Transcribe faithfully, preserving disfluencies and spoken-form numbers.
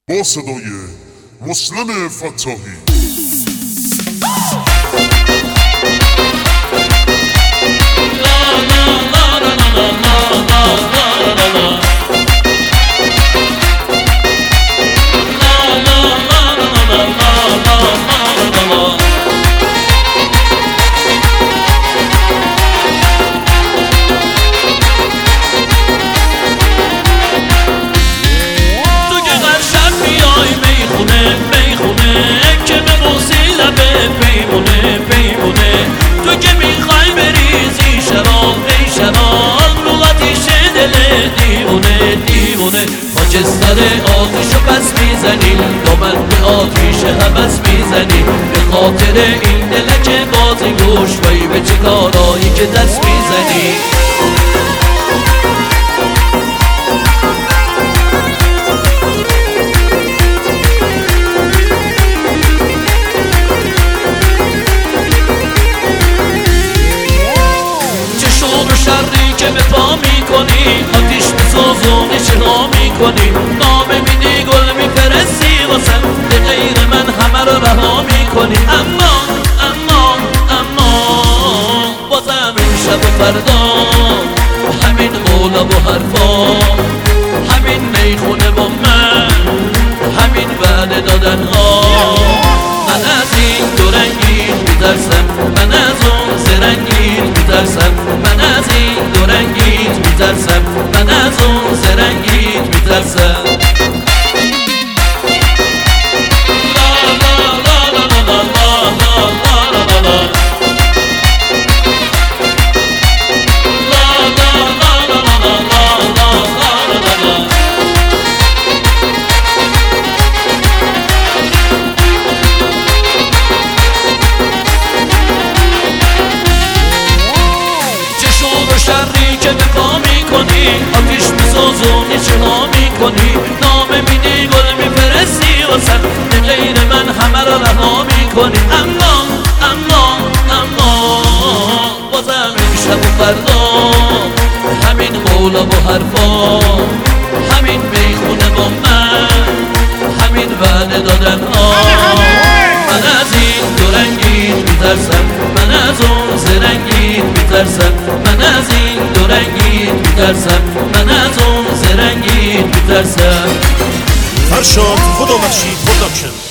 با صدای مسلم فتاحی. خاکستر آتیشو پس میزنی دامن به آتیش هوس میزنی به خاطر این دل که بازی گوش وای به چه کارایی که دست میزنی چه شور و شری که به پا میکنی آتیش میسوزونی چرا میکنی نامه میدی گل میفرستی واسم به غیر من همه رو رها میکنی اما اما اما بازم این شب و فردا همین قولا و حرفا همین میخونه با من همین وعده دادن ها من از این دو رنگین میترسم من از اون زرنگین میترسم من از این دو رنگین میترسم من از اون زرنگین میترسم شری که به پا میکنی آتیش میسوزونی چرا میکنی نامه میدی گل میفرستی واسم به غیر من همه رو رها میکنی اما اما اما بازم این شب و فردا همین قولا و حرفا همین میخونه با من همین وعده دادن ها من از این دو رنگین میترسم من از اون زرنگین میترسم من از این دو رنگین میترسم من از اون زرنگین میترسم فرشاد خدا بخشید پروداکشن.